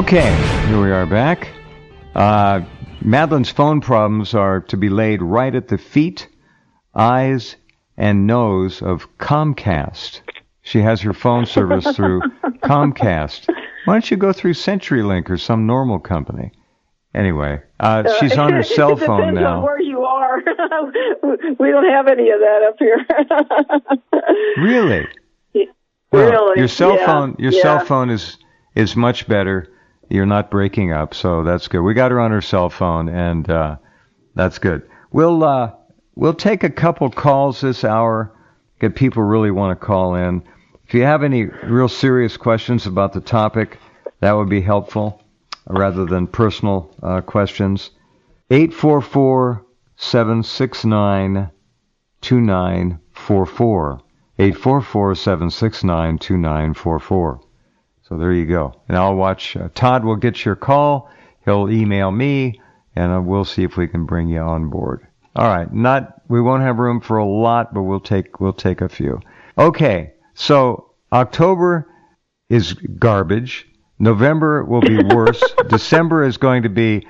Okay, here we are back. Madeline's phone problems are to be laid right at the feet, eyes, and nose of Comcast. She has her phone service through Comcast. Why don't you go through CenturyLink or some normal company? Anyway, she's on her cell phone now. It depends on where you are. We don't have any of that up here. Really? Well, really? Your cell phone is much better. You're not breaking up, so that's good. We got her on her cell phone, and that's good. We'll take a couple calls this hour. Get people really want to call in. If you have any real serious questions about the topic, that would be helpful, rather than personal questions. 844-769-2944. 844-769-2944. So there you go. And I'll watch. Todd will get your call. He'll email me, and we'll see if we can bring you on board. All right. We won't have room for a lot, but we'll take a few. Okay. So October is garbage. November will be worse. December is going to be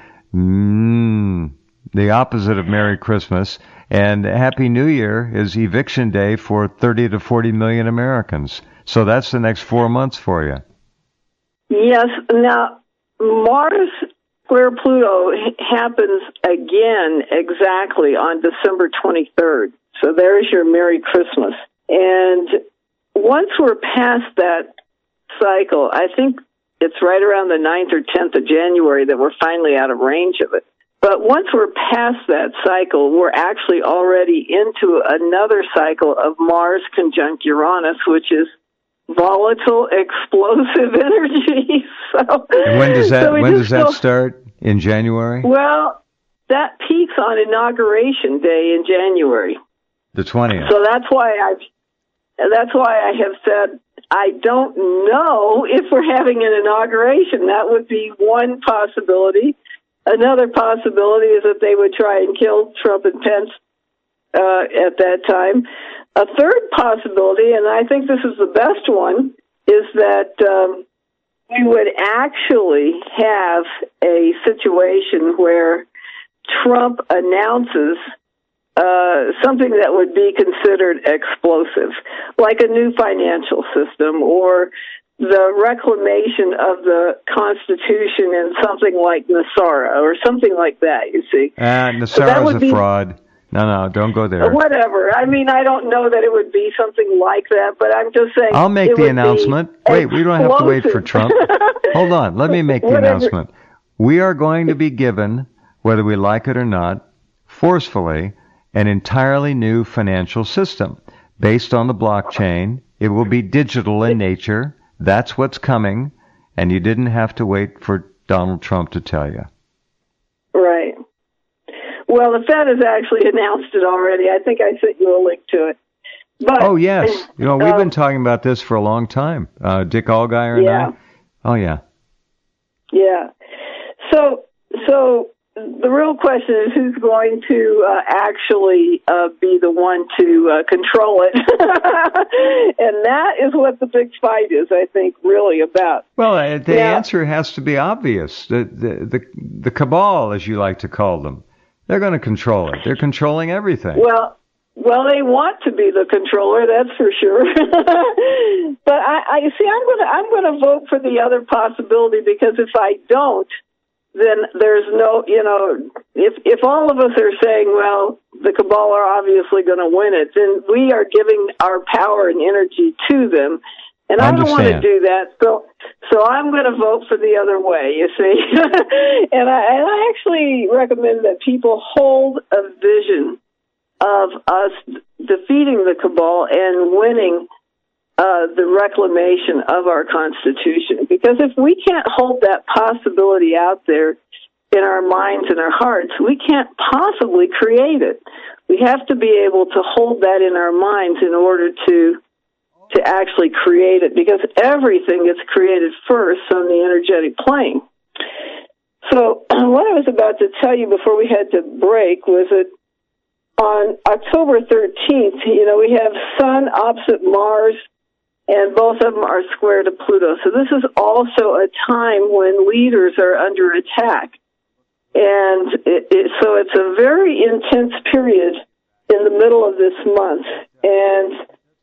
the opposite of Merry Christmas. And Happy New Year is eviction day for 30 to 40 million Americans. So that's the next 4 months for you. Yes. Now, Mars square Pluto happens again exactly on December 23rd. So there's your Merry Christmas. And once we're past that cycle, I think it's right around the 9th or 10th of January that we're finally out of range of it. But once we're past that cycle, we're actually already into another cycle of Mars conjunct Uranus, which is volatile, explosive energy. So when does that start? In January? Well, that peaks on Inauguration Day in January. The 20th. So that's why I have said I don't know if we're having an inauguration. That would be one possibility. Another possibility is that they would try and kill Trump and Pence at that time. A third possibility, and I think this is the best one, is that we would actually have a situation where Trump announces something that would be considered explosive, like a new financial system or the reclamation of the Constitution in something like NESARA or something like that, you see. NESARA is a fraud. No, don't go there. Whatever. I mean, I don't know that it would be something like that, but I'm just saying. I'll make the announcement. Wait, we don't have to wait for Trump. Hold on. Let me make the announcement. We are going to be given, whether we like it or not, forcefully, an entirely new financial system based on the blockchain. It will be digital in nature. That's what's coming, and you didn't have to wait for Donald Trump to tell you. Right. Well, the Fed has actually announced it already. I think I sent you a link to it. But, oh, yes. We've been talking about this for a long time. Dick Allgaier and I. Oh, yeah. Yeah. So the real question is who's going to actually be the one to control it. And that is what the big fight is, I think, really about. Well, the answer has to be obvious. The cabal, as you like to call them, they're going to control it. They're controlling everything. Well, they want to be the controller, that's for sure. But I see. I'm going to vote for the other possibility, because if I don't, then there's no, if all of us are saying, well, the cabal are obviously going to win it, then we are giving our power and energy to them. And I don't want to do that, so I'm going to vote for the other way, you see. And I actually recommend that people hold a vision of us defeating the cabal and winning the reclamation of our Constitution. Because if we can't hold that possibility out there in our minds and our hearts, we can't possibly create it. We have to be able to hold that in our minds in order to actually create it, because everything gets created first on the energetic plane. So what I was about to tell you before we had to break was that on October 13th, we have Sun opposite Mars and both of them are square to Pluto. So this is also a time when leaders are under attack. And so it's a very intense period in the middle of this month. And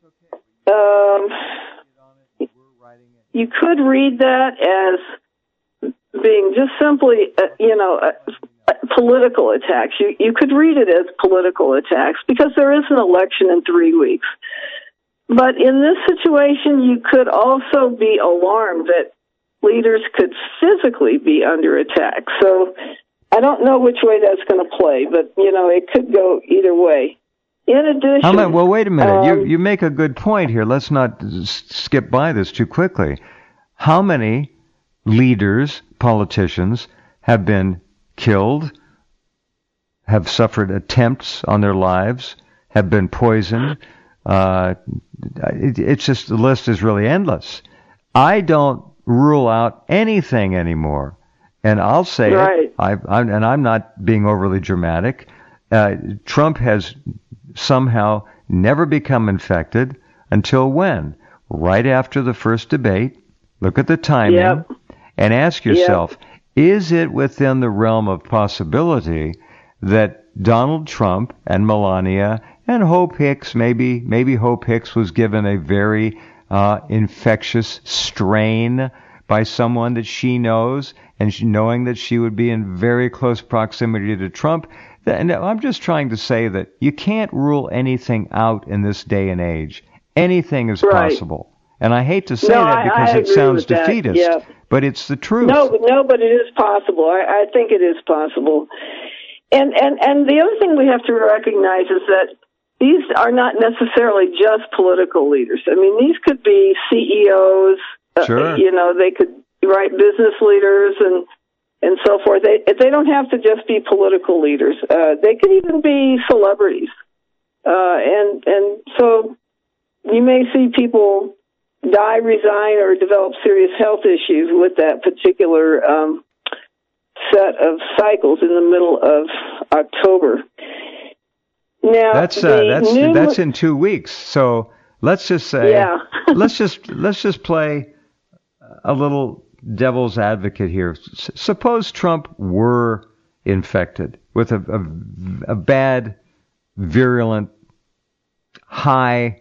you could read that as being just simply, political attacks. You could read it as political attacks because there is an election in 3 weeks. But in this situation, you could also be alarmed that leaders could physically be under attack. So I don't know which way that's going to play, but, it could go either way. In addition... Well, wait a minute. You make a good point here. Let's not skip by this too quickly. How many leaders, politicians, have been killed, have suffered attempts on their lives, have been poisoned? It's just, the list is really endless. I don't rule out anything anymore. And I'll say it, I'm not being overly dramatic. Trump has somehow never become infected until when? Right after the first debate. Look at the timing and ask yourself, is it within the realm of possibility that Donald Trump and Melania and Hope Hicks, maybe Hope Hicks was given a very infectious strain by someone that she knows, and knowing that she would be in very close proximity to Trump? And I'm just trying to say that you can't rule anything out in this day and age. Anything is possible. And I hate to say that because it sounds defeatist, but it's the truth. No, but it is possible. I think it is possible. And the other thing we have to recognize is that these are not necessarily just political leaders. I mean, these could be CEOs. Sure. They could be business leaders and so forth. They don't have to just be political leaders. They could even be celebrities. And so you may see people die, resign, or develop serious health issues with that particular set of cycles in the middle of October. Now that's in 2 weeks. So let's just say let's just play a little devil's advocate here. Suppose Trump were infected with a bad, virulent, high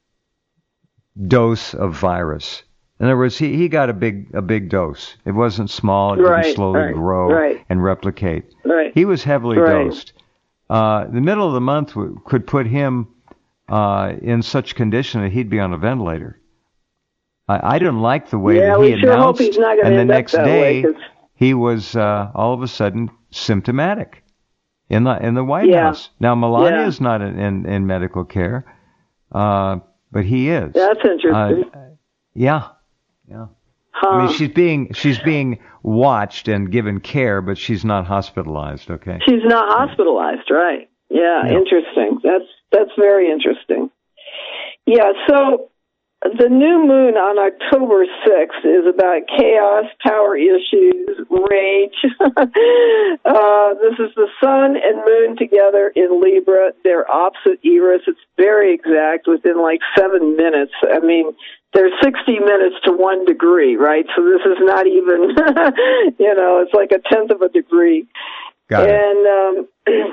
dose of virus. In other words, he got a big dose. It wasn't small. It didn't slowly grow and replicate. Right. He was heavily dosed. The middle of the month could put him in such condition that he'd be on a ventilator. I didn't like the way that he announced, and the next day he was all of a sudden symptomatic in the White House. Now Melania is not in medical care, but he is. That's interesting. Yeah. I mean, she's being watched and given care, but she's not hospitalized. Okay. She's not hospitalized, right? Yeah. Interesting. That's very interesting. Yeah. So the new moon on October 6th is about chaos, power issues, rage. This is the sun and moon together in Libra. They're opposite eras. It's very exact, within like 7 minutes. I mean, there's 60 minutes to 1 degree, right? So this is not even, it's like a tenth of a degree. Got it.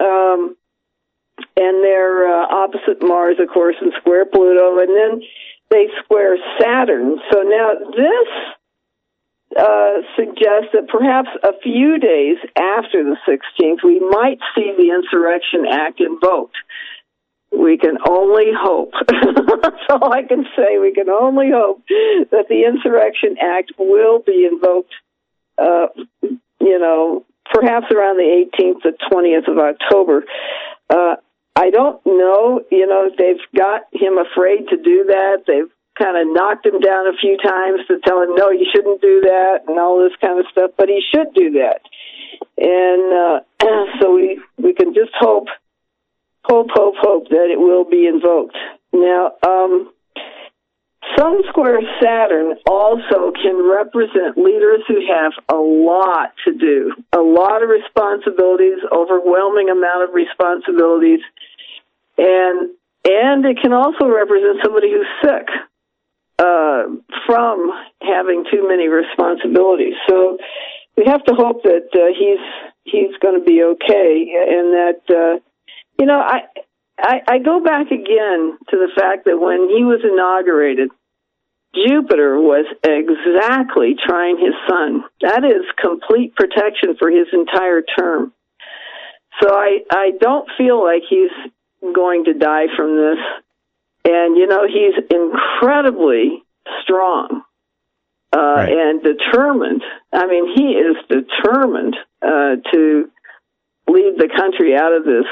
And they're opposite Mars, of course, and square Pluto, and then they square Saturn. So now this suggests that perhaps a few days after the 16th, we might see the Insurrection Act invoked. We can only hope. That's all I can say. We can only hope that the Insurrection Act will be invoked, perhaps around the 18th to 20th of October. I don't know, they've got him afraid to do that. They've kind of knocked him down a few times to tell him, no, you shouldn't do that and all this kind of stuff, but he should do that. And so we can just hope that it will be invoked. Now, Sun square Saturn also can represent leaders who have a lot to do, a lot of responsibilities, overwhelming amount of responsibilities, and it can also represent somebody who's sick. from having too many responsibilities. So we have to hope that he's going to be okay, and that I go back again to the fact that when he was inaugurated, Jupiter was exactly trine his sun. That is complete protection for his entire term. So I don't feel like he's going to die from this. And, he's incredibly strong right. and determined. I mean, he is determined to lead the country out of this,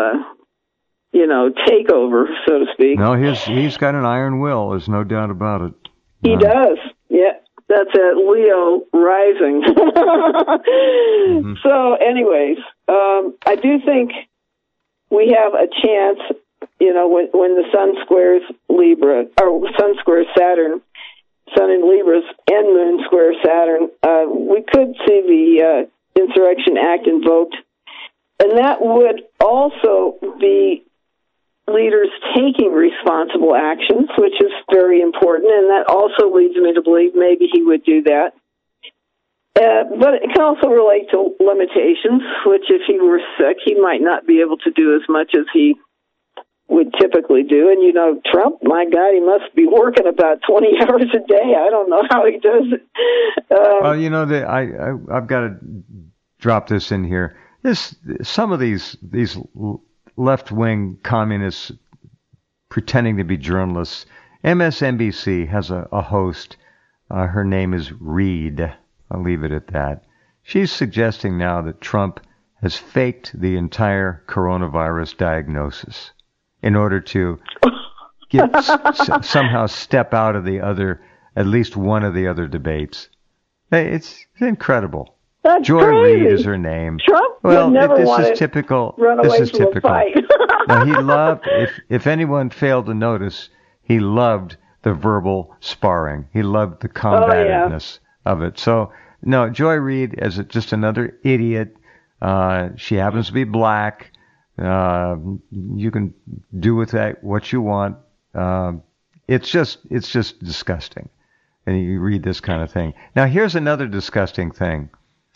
takeover, so to speak. No, he's got an iron will. There's no doubt about it. He does. Yeah, that's a Leo rising. Mm-hmm. So, anyways, I do think we have a chance. When the Sun squares Libra, or Sun squares Saturn, Sun in Libras, and Moon squares Saturn, we could see the Insurrection Act invoked, and that would also be leaders taking responsible actions, which is very important, and that also leads me to believe maybe he would do that. But it can also relate to limitations, which if he were sick, he might not be able to do as much as he would typically do. And, Trump, my God, he must be working about 20 hours a day. I don't know how he does it. Well, I've got to drop this in here. Some of these left-wing communists pretending to be journalists. MSNBC has a host. Her name is Reed. I'll leave it at that. She's suggesting now that Trump has faked the entire coronavirus diagnosis in order to somehow step out of at least one of the other debates. It's incredible. That's Joy crazy. Reid is her name. Trump would never want this is typical. Run away from a fight. Now, he loved, if anyone failed to notice, he loved the verbal sparring. He loved the combativeness of it. So, no, Joy Reid is just another idiot. She happens to be black. You can do with that what you want. It's just disgusting. And you read this kind of thing. Now, here's another disgusting thing.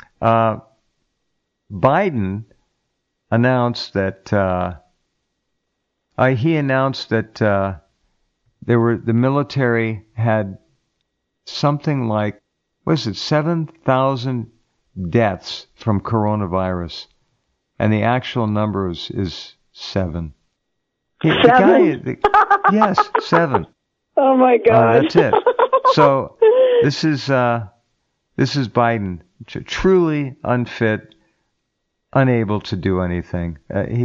Biden announced that the military had something like 7,000 deaths from coronavirus, and the actual number is 7. 7? Yes, 7. Oh my God! That's it. So this is Biden, truly unfit, unable to do anything.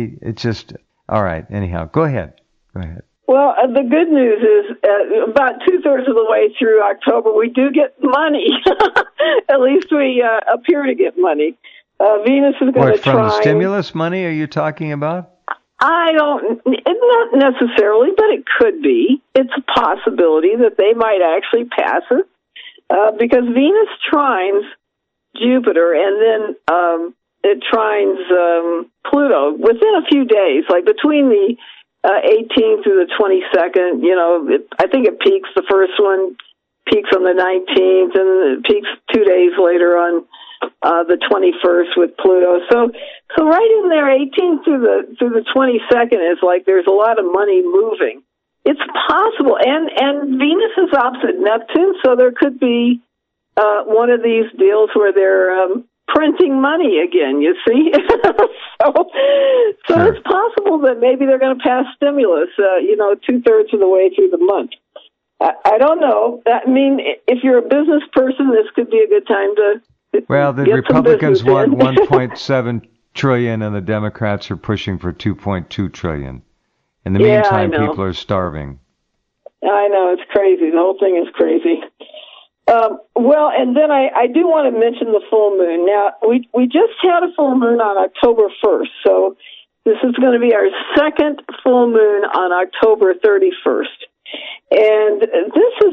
All right. Anyhow, go ahead. Well, the good news is about 2/3 of the way through October, we do get money. At least we appear to get money. Venus is going to try. From the stimulus money are you talking about? Not necessarily, but it could be. It's a possibility that they might actually pass it because Venus trines Jupiter and then it trines Pluto within a few days, like between the 18th through the 22nd. I think it peaks. The first one peaks on the 19th, and it peaks 2 days later on the 21st with Pluto. So right in there, 18th through the 22nd is like there's a lot of money moving. It's possible, and Venus is opposite Neptune, so there could be one of these deals where they're printing money again. You see, so Sure. It's possible that maybe they're going to pass stimulus. 2/3 of the way through the month. I don't know. I mean, if you're a business person, this could be a good time to. Well, the Republicans want 1.7 trillion, and the Democrats are pushing for 2.2 trillion. In the meantime, people are starving. I know, it's crazy. The whole thing is crazy. Well, and then I do want to mention the full moon. Now, we just had a full moon on October 1st, so this is going to be our second full moon on October 31st. And this is,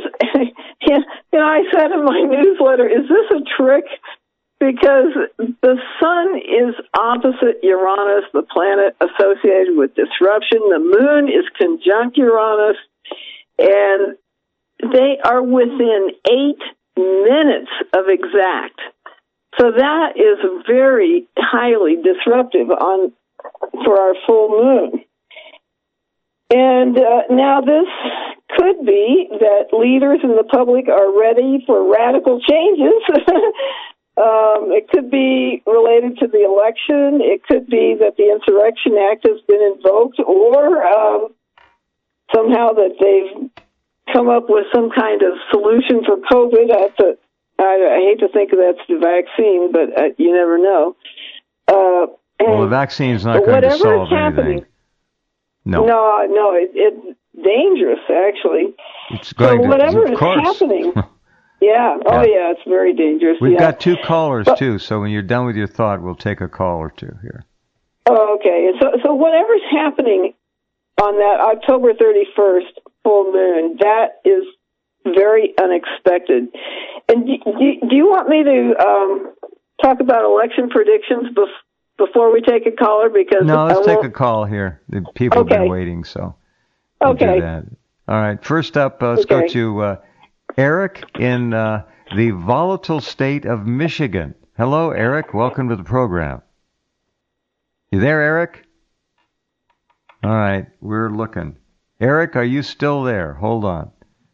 I said in my newsletter, is this a trick? Because the sun is opposite Uranus, the planet associated with disruption. The moon is conjunct Uranus. And they are within 8 minutes of exact. So that is very highly disruptive for our full moon. And now this could be that leaders in the public are ready for radical changes. It could be related to the election. It could be that the Insurrection Act has been invoked, or somehow that they've come up with some kind of solution for COVID. I hate to think that's the vaccine, but you never know. Well, the vaccine's not going to solve anything. No, it's dangerous, actually. It's going so whatever to, is happening. Yeah. Oh, yeah. It's very dangerous. We've got 2 callers, too, so when you're done with your thought, we'll take a call or 2 here. Oh, okay. So whatever's happening on that October 31st full moon, that is very unexpected. And do you want me to talk about election predictions before we take a caller? Because no, let's take a call here. The people have been waiting, so we'll do that. All right. First up, let's go to Eric in the volatile state of Michigan. Hello, Eric. Welcome to the program. You there, Eric? All right. We're looking. Eric, are you still there? Hold on.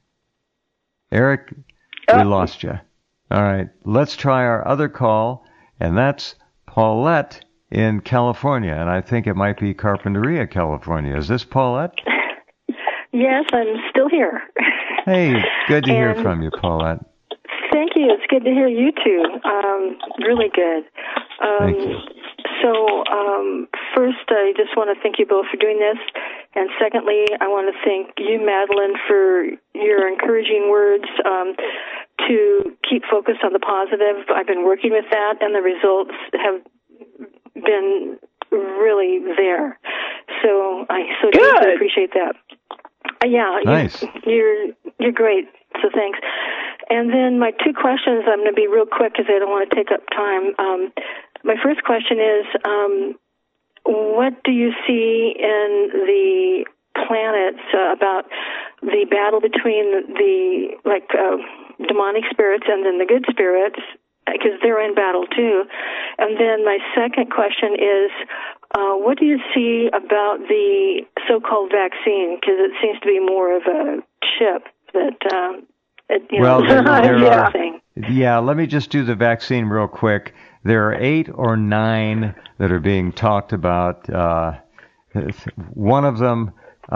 Eric, we lost you. All right. Let's try our other call, and that's Paulette in California, and I think it might be Carpinteria, California. Is this Paulette? Yes, I'm still here. Hey, good to hear from you, Paulette. Thank you. It's good to hear you too. Really good. Thank you. So, first, I just want to thank you both for doing this. And secondly, I want to thank you, Madeline, for your encouraging words to keep focused on the positive. I've been working with that, and the results have been really there. So I deeply appreciate that. Nice. You're great. So thanks. And then my 2 questions, I'm going to be real quick because I don't want to take up time. My first question is, what do you see in the planets about the battle between the demonic spirits and then the good spirits? Because they're in battle too. And then my second question is, what do you see about the so-called vaccine? Because it seems to be more of a chip that, let me just do the vaccine real quick. There are 8 or 9 that are being talked about. One of them,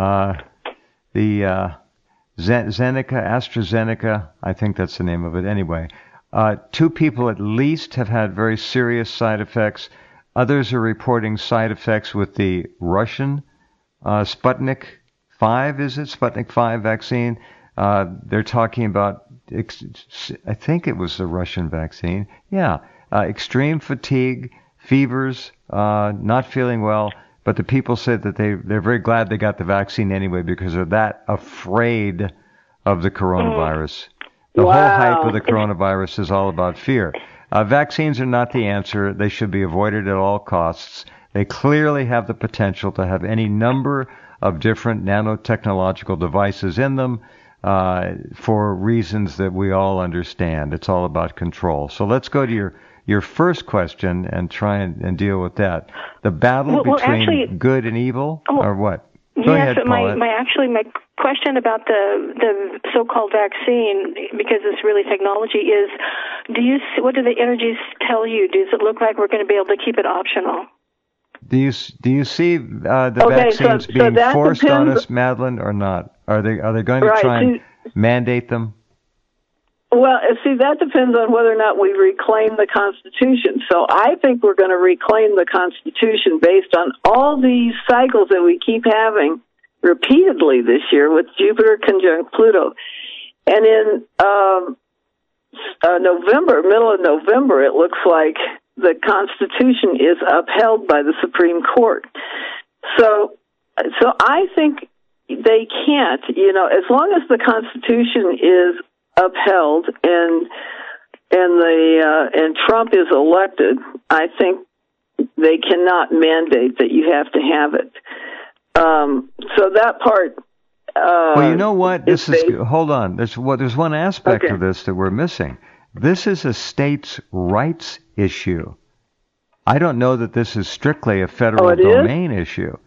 the AstraZeneca, I think that's the name of it anyway. 2 people at least have had very serious side effects. Others are reporting side effects with the Russian Sputnik 5, is it? Sputnik 5 vaccine. They're talking about, I think it was the Russian vaccine. Yeah. Extreme fatigue, fevers, not feeling well. But the people said that they're very glad they got the vaccine anyway because they're that afraid of the coronavirus. The whole hype of the coronavirus is all about fear. Vaccines are not the answer. They should be avoided at all costs. They clearly have the potential to have any number of different nanotechnological devices in them for reasons that we all understand. It's all about control. So let's go to your first question and try and deal with that. The battle between good and evil, or what? Go ahead, Paulette. My question about the so-called vaccine, because it's really technology, is what do the energies tell you? Does it look like we're going to be able to keep it optional? Do you see the vaccines being forced on us, Madeline, or not? Are they going to try and mandate them? Well, see, that depends on whether or not we reclaim the Constitution. So I think we're going to reclaim the Constitution based on all these cycles that we keep having repeatedly this year with Jupiter conjunct Pluto. And in middle of November, it looks like the Constitution is upheld by the Supreme Court. So I think they can't, as long as the Constitution is upheld and Trump is elected, I think they cannot mandate that you have to have it. So that part, Well, you know what? Hold on. There's one aspect of this that we're missing. This is a states' rights issue. I don't know that this is strictly a federal domain issue.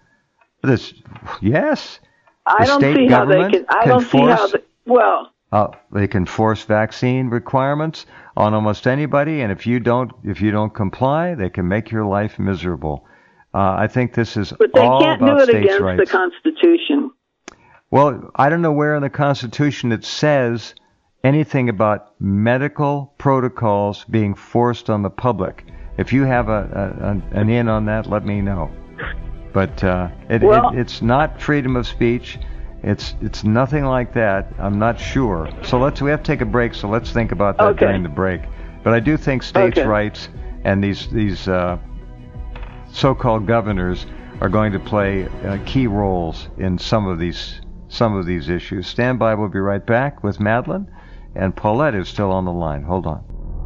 Yes. I don't see how they can. I don't see how. They can force vaccine requirements on almost anybody, and if you don't comply, they can make your life miserable. I think this is all about states' rights. But they can't do it against the Constitution. Well, I don't know where in the Constitution it says anything about medical protocols being forced on the public. If you have an in on that, let me know. But it's not freedom of speech. It's nothing like that. I'm not sure. So we have to take a break. So let's think about that during the break. But I do think states' rights and these so-called governors are going to play key roles in some of these issues. Stand by. We'll be right back with Madeline, and Paulette is still on the line. Hold on.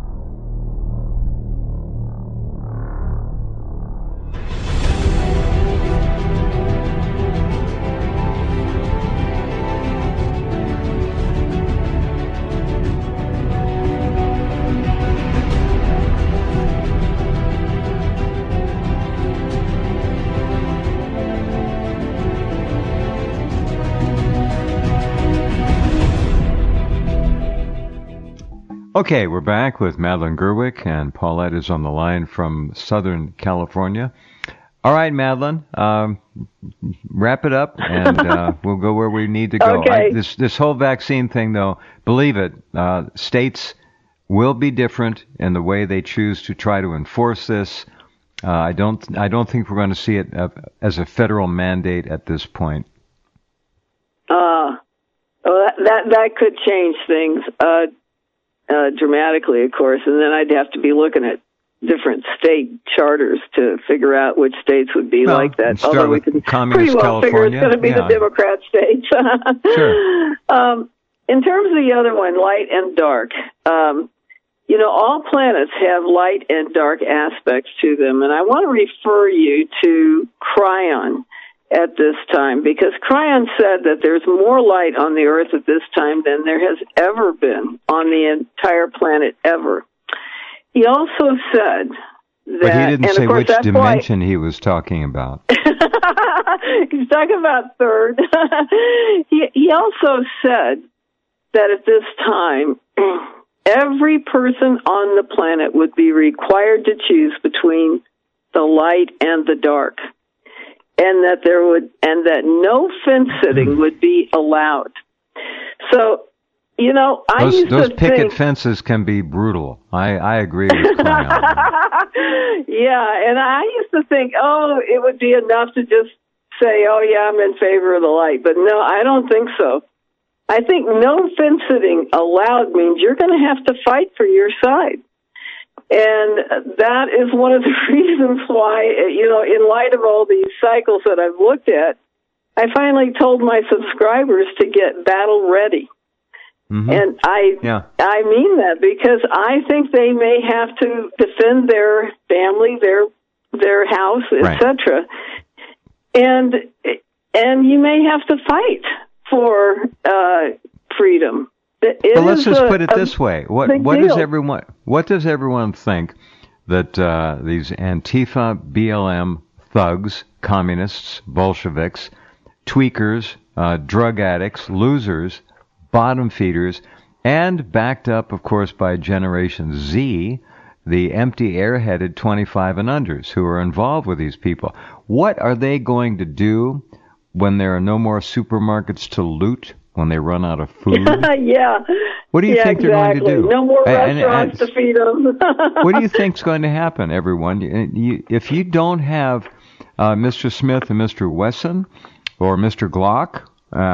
Okay, we're back with Madeline Gerwick, and Paulette is on the line from Southern California. All right, Madeline, wrap it up, and we'll go where we need to go. Okay. This whole vaccine thing, though, believe it, states will be different in the way they choose to try to enforce this. I don't think we're going to see it as a federal mandate at this point. That could change things. Dramatically, of course, and then I'd have to be looking at different state charters to figure out which states would be like that. Although we can pretty well figure it's going to be the Democrat states. Sure. In terms of the other one, light and dark, all planets have light and dark aspects to them, and I want to refer you to Cryon at this time, because Cryon said that there's more light on the Earth at this time than there has ever been on the entire planet ever. He also said that... But he didn't say which dimension he was talking about. He's talking about third. He also said that at this time, every person on the planet would be required to choose between the light and the dark. And that no fence sitting would be allowed. So, those picket fences can be brutal. I agree with Cryon. Yeah, and I used to think, it would be enough to just say, I'm in favor of the light. But no, I don't think so. I think no fence sitting allowed means you're going to have to fight for your side. And that is one of the reasons why, in light of all these cycles that I've looked at, I finally told my subscribers to get battle ready. Mm-hmm. And I mean that because I think they may have to defend their family, their house, etc. And you may have to fight for freedom. Well, let's just put it this way: what does everyone think that these Antifa, BLM thugs, communists, Bolsheviks, tweakers, drug addicts, losers, bottom feeders, and backed up, of course, by Generation Z, the empty, airheaded 25 and unders who are involved with these people? What are they going to do when there are no more supermarkets to loot? When they run out of food? Yeah. What do you think they're going to do? No more restaurants to feed them. What do you think's going to happen, everyone? If you don't have Mr. Smith and Mr. Wesson, or Mr. Glock,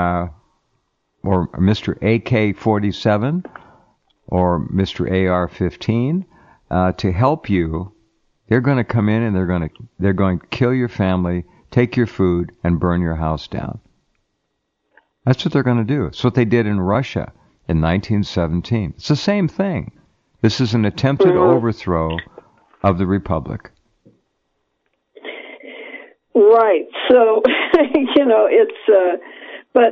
or Mr. AK-47, or Mr. AR-15 to help you, they're going to come in and they're going to kill your family, take your food, and burn your house down. That's what they're going to do. It's what they did in Russia in 1917. It's the same thing. This is an attempted overthrow of the Republic. Right. So, it's But,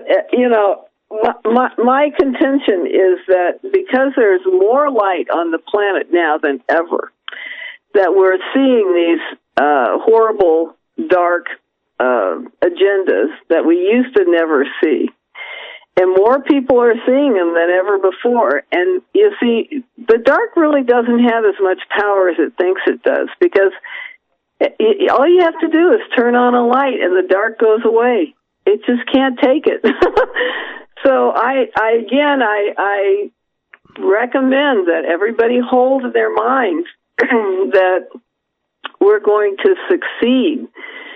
my contention is that because there's more light on the planet now than ever, that we're seeing these horrible, dark agendas that we used to never see. And more people are seeing them than ever before. And you see, the dark really doesn't have as much power as it thinks it does, because all you have to do is turn on a light and the dark goes away. It just can't take it. So I recommend that everybody hold in their minds that we're going to succeed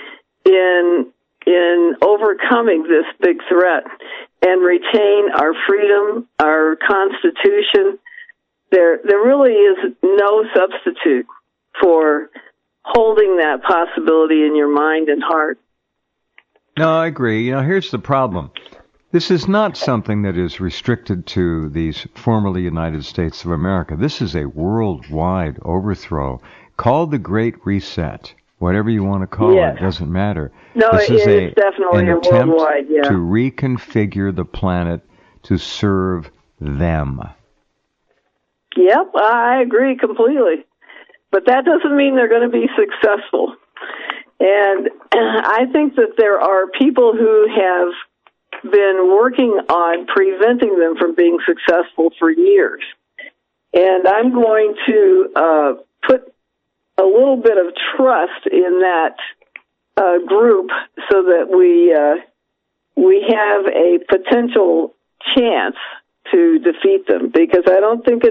in overcoming this big threat and retain our freedom, our Constitution. There really is no substitute for holding that possibility in your mind and heart. No, I agree. Here's the problem. This is not something that is restricted to these formerly United States of America. This is a worldwide overthrow called the Great Reset. Whatever you want to call it, doesn't matter. No, this is definitely an attempt worldwide, to reconfigure the planet to serve them. Yep, I agree completely. But that doesn't mean they're going to be successful. And I think that there are people who have been working on preventing them from being successful for years. And I'm going to put a little bit of trust in that group so that we have a potential chance to defeat them, because I don't think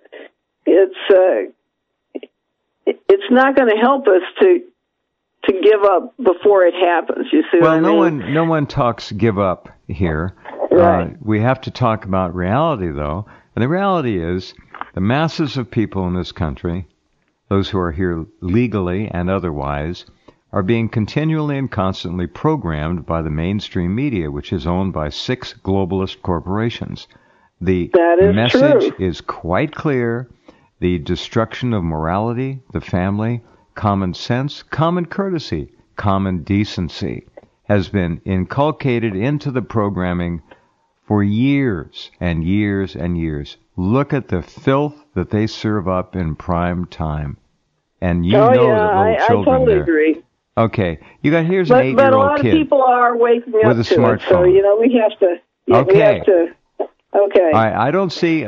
it's not going to help us to give up before it happens. You see what I mean? No one talks give up here. Right. We have to talk about reality, though. And the reality is the masses of people in this country, those who are here legally and otherwise, are being continually and constantly programmed by the mainstream media, which is owned by 6 globalist corporations. The message is quite clear. The destruction of morality, the family, common sense, common courtesy, common decency has been inculcated into the programming for years and years and years. Look at the filth that they serve up in prime time. And you know that little children I totally there. agree. Okay, here's an 8-year-old kid. But a lot of people are waking up with a to smartphone. it, so we have to. Okay. We have to. Okay. I don't see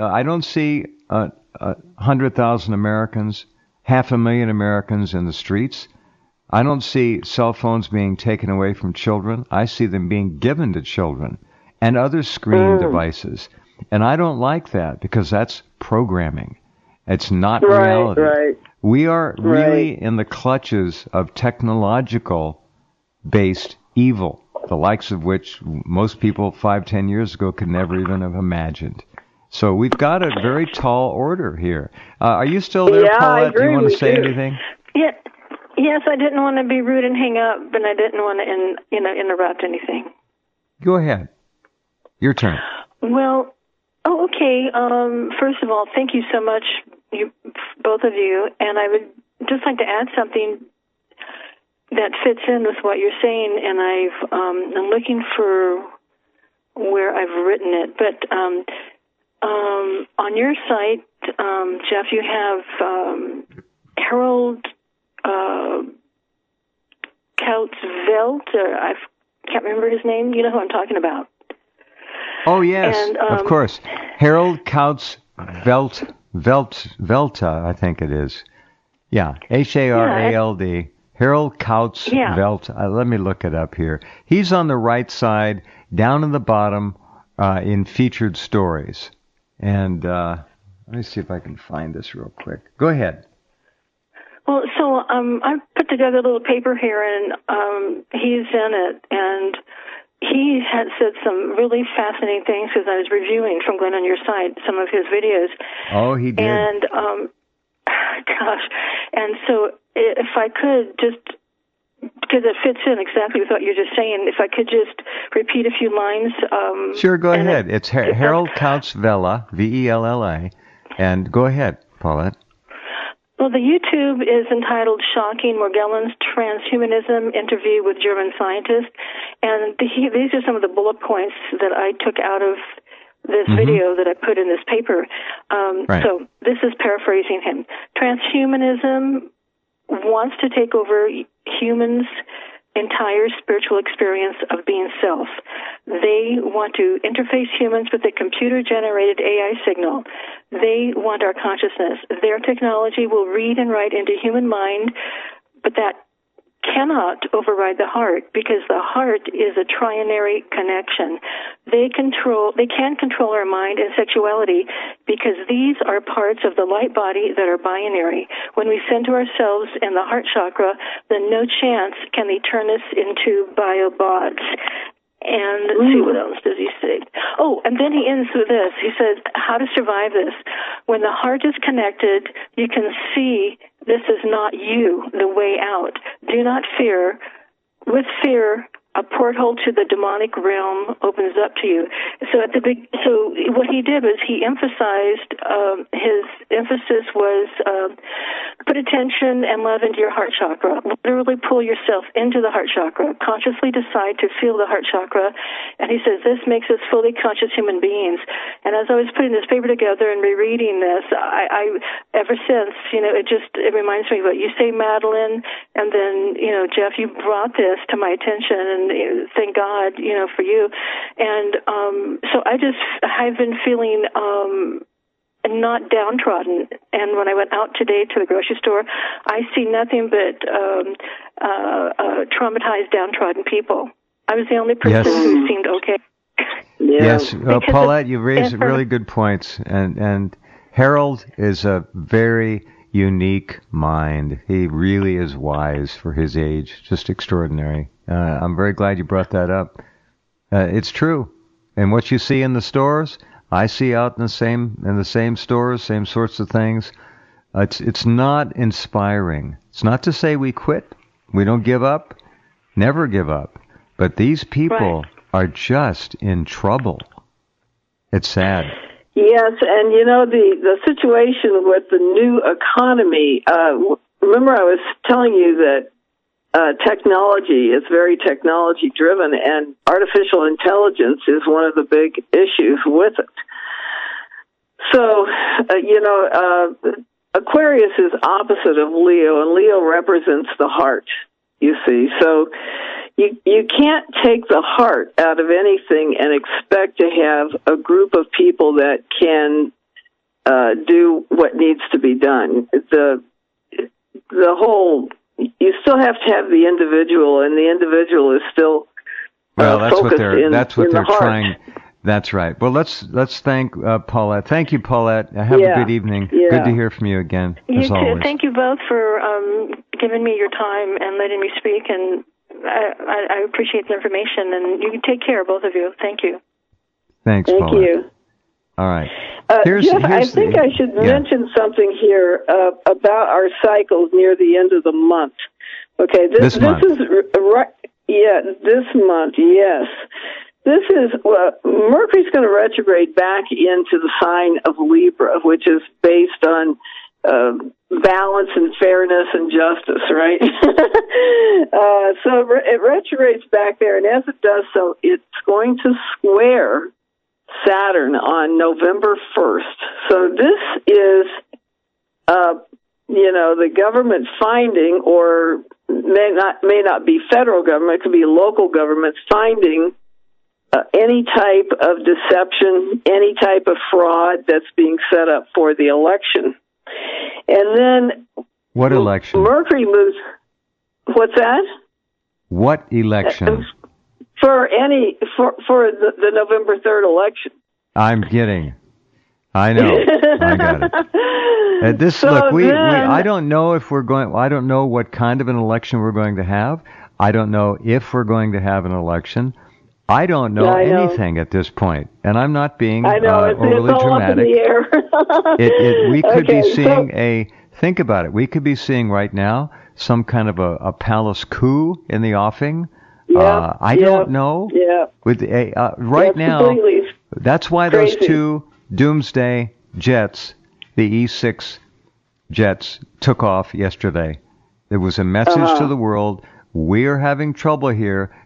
100,000 Americans, 500,000 Americans in the streets. I don't see cell phones being taken away from children. I see them being given to children and other screen devices. And I don't like that, because that's programming. It's not reality. Right. We are really in the clutches of technological-based evil, the likes of which most people 5-10 years ago could never even have imagined. So we've got a very tall order here. Are you still there, Paulette? I agree. Do you want to say anything? Yeah. Yes, I didn't want to be rude and hang up, but I didn't want to interrupt anything. Go ahead. Your turn. Well, okay. First of all, thank you so much, both of you. And I would just like to add something that fits in with what you're saying. And I'm looking for where I've written it, but on your site, Jeff, you have Harold Kautz-Velt. I can't remember his name. You know who I'm talking about. Oh, yes, and, of course. Harold Kautz-Velta, I think it is. Yeah, Harald. Harold Kautz-Velt. Let me look it up here. He's on the right side, down in the bottom, in featured stories. And let me see if I can find this real quick. Go ahead. Well, so I put together a little paper here, and he's in it, and he had said some really fascinating things because I was reviewing from going on your site some of his videos. Oh, he did. And gosh, and so if I could just, because it fits in exactly with what you're just saying, if I could just repeat a few lines. Sure, go ahead. It's Harold Kautz-Vella, V-E-L-L-A, and go ahead, Paulette. Well, the YouTube is entitled Shocking Morgellons Transhumanism Interview with German Scientist, And these are some of the bullet points that I took out of this video that I put in this paper. Right. So this is paraphrasing him. Transhumanism wants to take over humans' entire spiritual experience of being self. They want to interface humans with a computer-generated AI signal. They want our consciousness. Their technology will read and write into human mind, but that cannot override the heart, because the heart is a trinary connection. They can control our mind and sexuality, because these are parts of the light body that are binary. When we center ourselves in the heart chakra, then no chance can they turn us into biobots. And let's see, what else does he say? Oh, and then he ends with this. He says, how to survive this. When the heart is connected, you can see this is not you, the way out. Do not fear. With fear, a porthole to the demonic realm opens up to you. So what he did was he emphasized, his emphasis was put attention and love into your heart chakra. Literally pull yourself into the heart chakra. Consciously decide to feel the heart chakra. And he says this makes us fully conscious human beings. And as I was putting this paper together and rereading this, I ever since, it reminds me of what you say, Madeline, and then, Jeff, you brought this to my attention, and thank God, for you. And so I've been feeling not downtrodden. And when I went out today to the grocery store, I see nothing but traumatized, downtrodden people. I was the only person who seemed okay. Yes, Paulette, you raised really good points. And Harold is a very unique mind. He really is wise for his age, just extraordinary. I'm very glad you brought that up. It's true. And what you see in the stores, I see out in the same stores, same sorts of things. It's not inspiring. It's not to say we quit. We don't give up. Never give up. But these people are just in trouble. It's sad. Yes, and the situation with the new economy, remember I was telling you that technology is very technology driven, and artificial intelligence is one of the big issues with it. So, Aquarius is opposite of Leo, and Leo represents the heart, you see. So you can't take the heart out of anything and expect to have a group of people that can do what needs to be done. The whole, you still have to have the individual, and the individual is still focused in the heart. Trying. That's right. Well, let's thank Paulette. Thank you, Paulette. Have a good evening. Yeah. Good to hear from you again. You too. Always. Thank you both for giving me your time and letting me speak, and I appreciate the information, and you can take care, both of you. Thank you. Thanks, Thank Paulette. you. All right. Jeff, I think I should mention something here about our cycles near the end of the month. Okay, this month. is right. Yeah, this month. Yes, this is Mercury's going to retrograde back into the sign of Libra, which is based on balance and fairness and justice, right? So it retrogrades back there, and as it does so, it's going to square Saturn on November 1st. So this is, the government finding, or may not be federal government, it could be local governments finding any type of deception, any type of fraud that's being set up for the election. And then what election? Mercury moves. What's that? What election? For the November 3rd election. I'm kidding. I know. I got it. I don't know if we're going. I don't know what kind of an election we're going to have. I don't know if we're going to have an election. I don't know anything at this point, and I'm not being overly all dramatic. Up in the air. We could be seeing think about it. We could be seeing right now some kind of a palace coup in the offing. I don't know. Yeah. Right now, that's why crazy. Those two Doomsday jets, the E-6 jets, took off yesterday. There was a message to the world. We're having trouble here.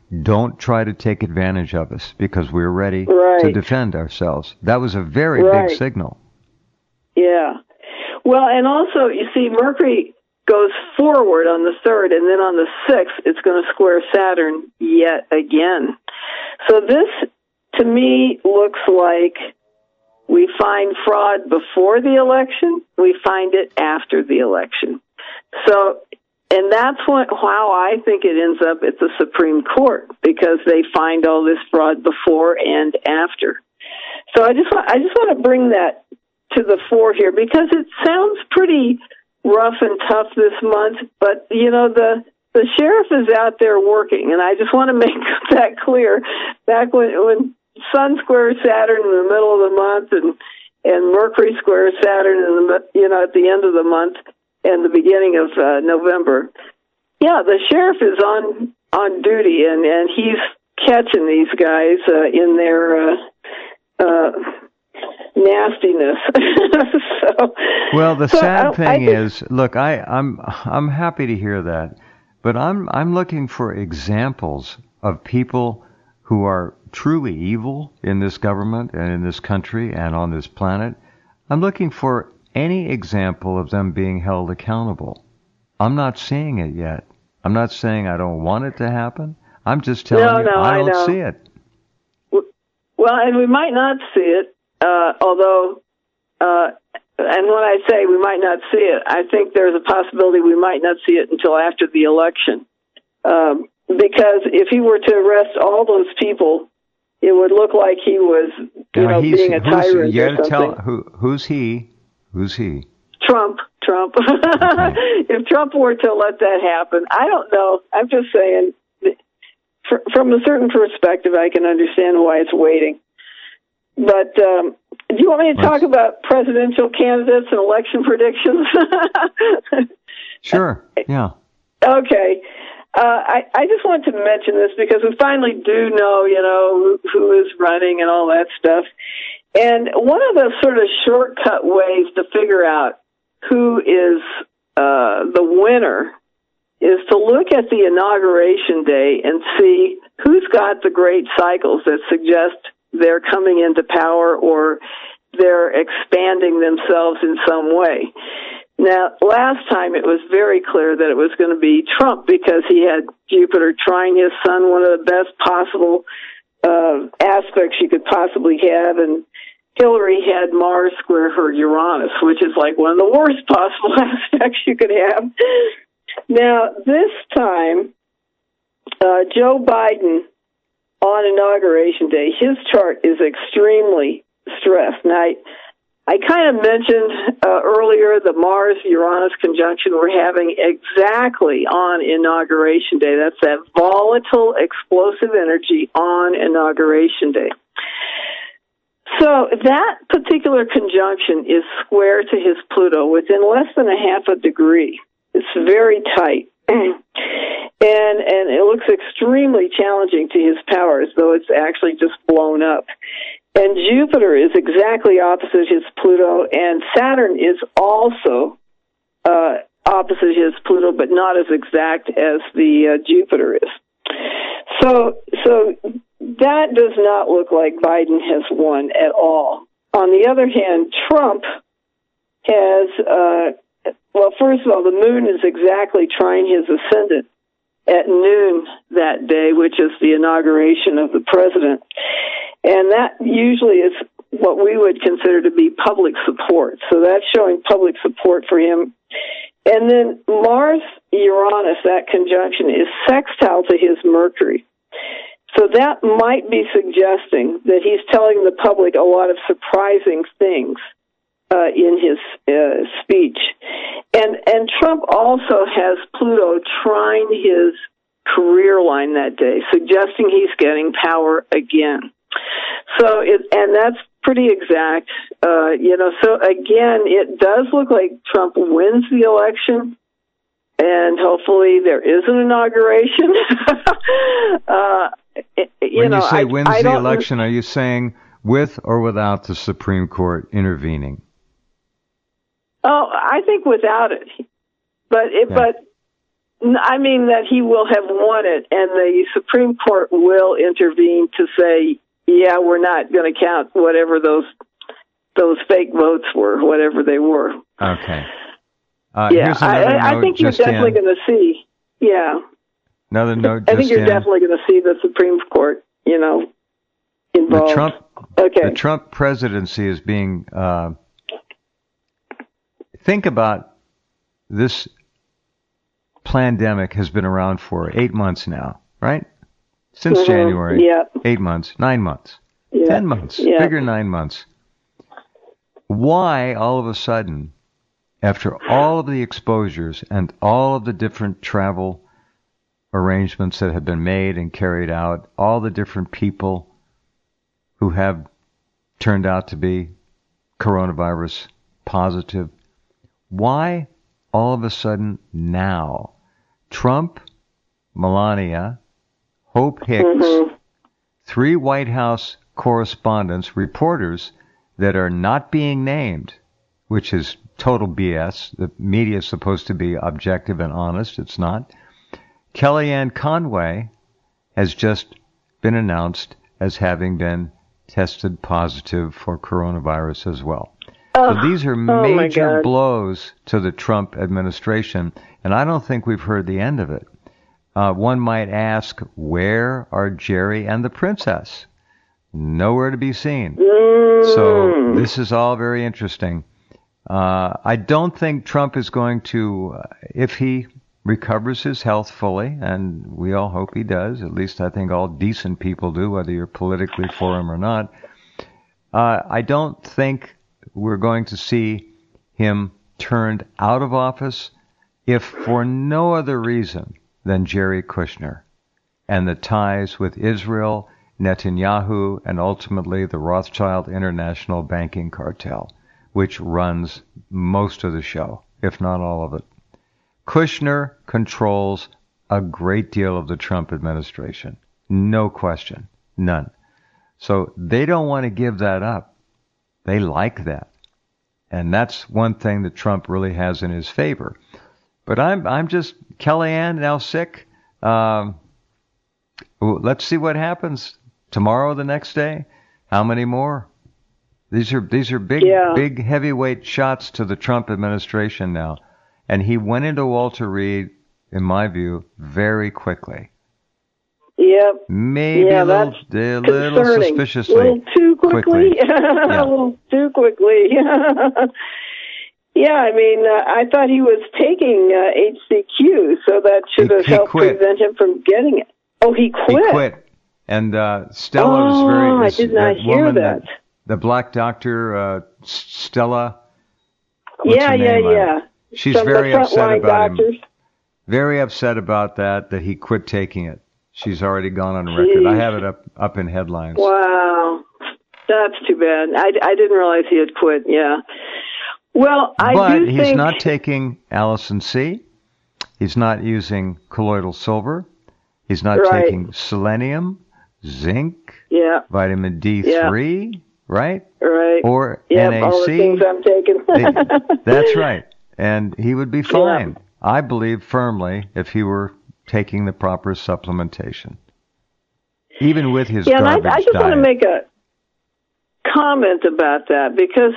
don't try to take advantage of us because we're ready to defend ourselves. That was a very big signal. Yeah. Well, and also, you see, Mercury goes forward on the 3rd, and then on the 6th, it's going to square Saturn yet again. So this, to me, looks like we find fraud before the election, we find it after the election. So, and that's how I think it ends up at the Supreme Court, because they find all this fraud before and after. So I just want to bring that to the fore here, because it sounds pretty rough and tough this month, but the sheriff is out there working, and I just want to make that clear. Back when Sun squares Saturn in the middle of the month, and Mercury squares Saturn at the end of the month and the beginning of November, the sheriff is on duty, and he's catching these guys in their nastiness. The sad thing is, look, I'm happy to hear that, but I'm looking for examples of people who are truly evil in this government and in this country and on this planet. I'm looking for any example of them being held accountable. I'm not seeing it yet. I'm not saying I don't want it to happen. I'm just telling you I don't see it. Well, and we might not see it, although, and when I say we might not see it, I think there's a possibility we might not see it until after the election. Because if he were to arrest all those people, it would look like he was, being a tyrant. You got to tell who's he? Who's he? Trump. Okay. If Trump were to let that happen, I don't know. I'm just saying, from a certain perspective, I can understand why it's waiting. But do you want me to talk about presidential candidates and election predictions? Sure. Yeah. Okay. I just want to mention this because we finally do know, who is running and all that stuff. And one of the sort of shortcut ways to figure out who is the winner is to look at the inauguration day and see who's got the great cycles that suggest they're coming into power or they're expanding themselves in some way. Now, last time it was very clear that it was going to be Trump because he had Jupiter trine his sun, one of the best possible aspects you could possibly have, and Hillary had Mars square her Uranus, which is like one of the worst possible aspects you could have. Now, this time, Joe Biden on Inauguration Day, his chart is extremely stressed. Now, I kind of mentioned earlier the Mars-Uranus conjunction we're having exactly on Inauguration Day. That's that volatile, explosive energy on Inauguration Day. So that particular conjunction is square to his Pluto within less than a half a degree. It's very tight. And it looks extremely challenging to his powers, though it's actually just blown up. And Jupiter is exactly opposite his Pluto, and Saturn is also opposite his Pluto, but not as exact as the Jupiter is. So that does not look like Biden has won at all. On the other hand, Trump has, first of all, the moon is exactly trine his ascendant at noon that day, which is the inauguration of the president. And that usually is what we would consider to be public support. So that's showing public support for him. And then Mars-Uranus, that conjunction, is sextile to his Mercury. So that might be suggesting that he's telling the public a lot of surprising things in his speech. And Trump also has Pluto trine his career line that day, suggesting he's getting power again. So and that's pretty exact. So again, it does look like Trump wins the election, and hopefully there is an inauguration. When you say wins the election, are you saying with or without the Supreme Court intervening? Oh, I think without it. But I mean that he will have won it, and the Supreme Court will intervene to say, yeah, we're not going to count whatever those fake votes were, whatever they were. Okay. Yeah, I think you're definitely going to see. Yeah. Another note. I think you're definitely going to see the Supreme Court, involved. The Trump presidency is being. Think about this. Pandemic has been around for 8 months now, right? Since January. Yeah. 8 months, 9 months, 10 months, yeah. Figure 9 months. Why all of a sudden, after all of the exposures and all of the different travel arrangements that have been made and carried out, all the different people who have turned out to be coronavirus positive, why all of a sudden now? Trump, Melania, Hope Hicks, 3 White House correspondents, reporters that are not being named, which is total BS. The media is supposed to be objective and honest. It's not. Kellyanne Conway has just been announced as having been tested positive for coronavirus as well. So these are major blows to the Trump administration, and I don't think we've heard the end of it. One might ask, where are Jerry and the princess? Nowhere to be seen. So this is all very interesting. I don't think Trump is going to, if he recovers his health fully, and we all hope he does, at least I think all decent people do, whether you're politically for him or not, I don't think we're going to see him turned out of office, if for no other reason than Jerry Kushner and the ties with Israel, Netanyahu, and ultimately the Rothschild International Banking Cartel, which runs most of the show, if not all of it. Kushner controls a great deal of the Trump administration. No question. None. So they don't want to give that up. They like that. And that's one thing that Trump really has in his favor. But I'm just, Kellyanne, now sick. Let's see what happens tomorrow, the next day. How many more? These are big heavyweight shots to the Trump administration now. And he went into Walter Reed, in my view, very quickly. Yep. Maybe a little suspiciously. A little too quickly. A little too quickly. Yeah, I mean, I thought he was taking HCQ, so that should have helped prevent him from getting it. Oh, he quit? He quit. And Stella was very... I did not hear that. The black doctor, Stella... Yeah. She's very upset about him. Very upset about that he quit taking it. She's already gone on record. I have it up in headlines. Wow. That's too bad. I didn't realize he had quit, yeah. Well, But he's not taking Allison C. He's not using colloidal silver. He's not taking selenium, zinc, vitamin D3, right? Right. Or NAC. All the things I'm taking. That's right. And he would be fine, I believe firmly, if he were taking the proper supplementation. Even with his garbage diet. I just want to make a comment about that, because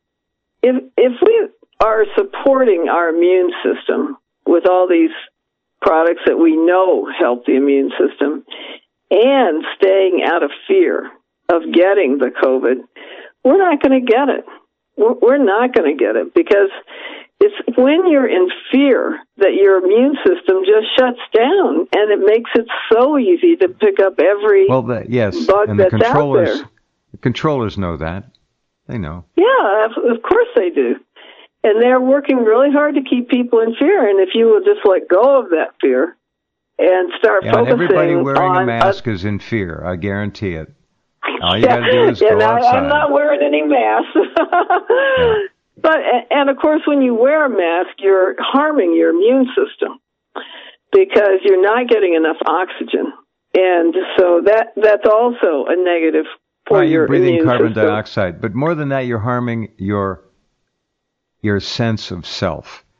if we are supporting our immune system with all these products that we know help the immune system and staying out of fear of getting the COVID, we're not going to get it. We're not going to get it, because it's when you're in fear that your immune system just shuts down, and it makes it so easy to pick up every bug that's out there. The controllers know that. They know. Yeah, of course they do. And they're working really hard to keep people in fear. And if you will just let go of that fear and start focusing on... everybody wearing a mask is in fear, I guarantee it. All you got to do is go outside. I'm not wearing any mask. But, and of course, when you wear a mask, you're harming your immune system because you're not getting enough oxygen. And so that's also a negative for your immune system. You're breathing carbon dioxide. But more than that, you're harming your sense of self.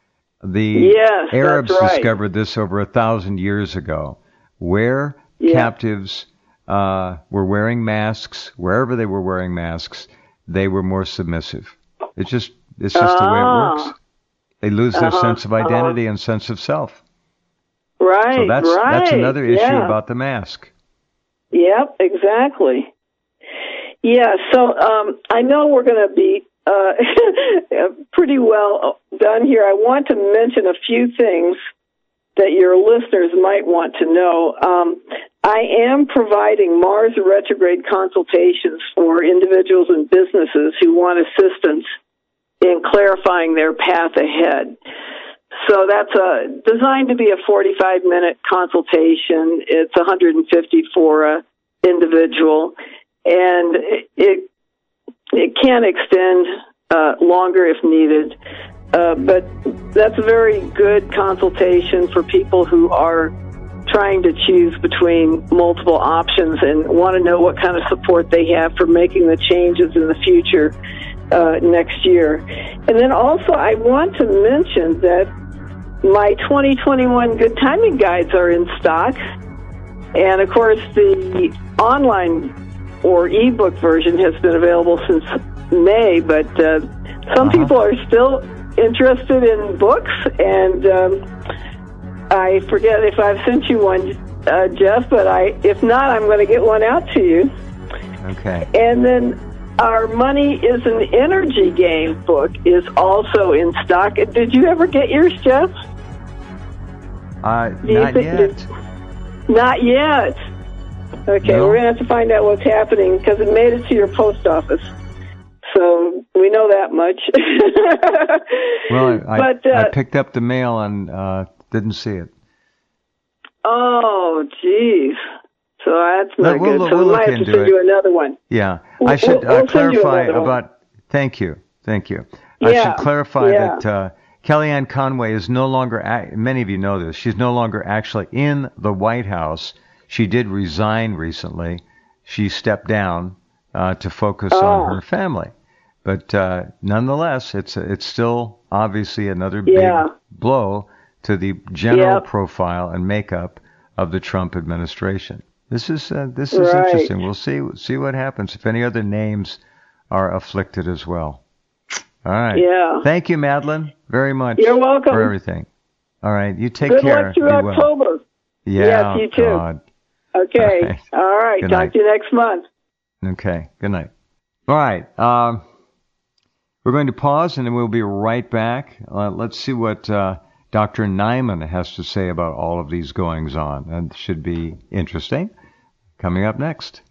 The Arabs discovered this over 1,000 years ago, where captives were wearing masks. Wherever they were wearing masks, they were more submissive. It's just the way it works. They lose their sense of identity and sense of self. Right. So that's another issue about the mask. Yep, exactly. Yeah, so I know we're going to be pretty well done here. I want to mention a few things that your listeners might want to know. I am providing Mars retrograde consultations for individuals and businesses who want assistance in clarifying their path ahead. So that's designed to be a 45-minute consultation. It's $150 for an individual, and it can extend longer if needed. But that's a very good consultation for people who are trying to choose between multiple options and want to know what kind of support they have for making the changes in the future next year. And then also I want to mention that my 2021 Good Timing Guides are in stock. And, of course, the online or ebook version has been available since May, but some people are still interested in books, and I forget if I've sent you one, Jeff, but if not, I'm going to get one out to you. Okay. And then our Money is an Energy Game book is also in stock. Did you ever get yours, Jeff? Not yet. Not yet. Okay, no. We're going to have to find out what's happening because it made it to your post office. So we know that much. Well, I picked up the mail and didn't see it. Oh, geez. So that's not good. So we might have to send you another one. Yeah. I should clarify about... Thank you. I should clarify that Kellyanne Conway is no longer... many of you know this. She's no longer actually in the White House. She did resign recently. She stepped down to focus on her family. But nonetheless, it's still obviously another big blow to the general profile and makeup of the Trump administration. This is interesting. We'll see what happens if any other names are afflicted as well. All right. Yeah. Thank you, Madeline, very much. You're welcome for everything. All right. You take care. Good luck through October. Yeah. Yes, you too. God. Okay. All right. Talk to you next month. Okay. Good night. All right. We're going to pause and then we'll be right back. Let's see what Dr. Nyman has to say about all of these goings on. That should be interesting. Coming up next.